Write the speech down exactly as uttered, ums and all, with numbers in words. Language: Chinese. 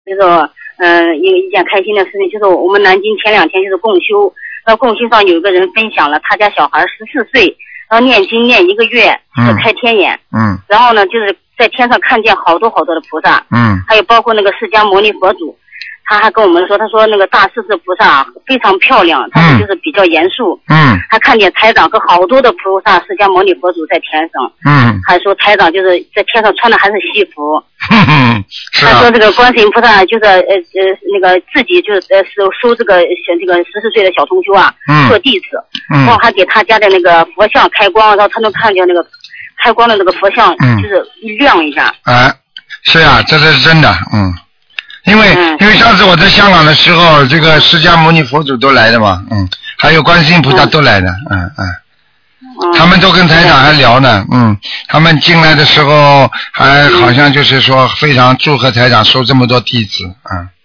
就是嗯、呃、一一件开心的事情，就是我们南京前两天就是共修，那共修上有一个人分享了他家小孩十四岁，然后念经念一个月，就是开天眼， 嗯， 然后呢就是在天上看见好多好多的菩萨， 嗯， 还有包括那个释迦牟尼佛祖。他还跟我们说，他说那个大势至菩萨非常漂亮，但是就是比较严肃。 嗯， 他看见台长和好多的菩萨、释迦牟尼佛祖在天上。 嗯， 还说台长就是在天上穿的还是西服。 嗯，是啊。 他说这个观世音菩萨就是呃呃那个自己就是呃收收这个小这个十四岁的小同修啊， 嗯， 做弟子， 嗯， 然后还给他家的那个佛像开光，然后他能看见那个开光的那个佛像， 嗯， 就是亮一下。 哎，是啊，这是真的，嗯。因为因为上次我在香港的时候，这个释迦牟尼佛祖都来的嘛，嗯，还有观世音菩萨都来的，嗯嗯，嗯他们都跟台长还聊呢，嗯，他们进来的时候还好像就是说非常祝贺台长收这么多弟子，嗯。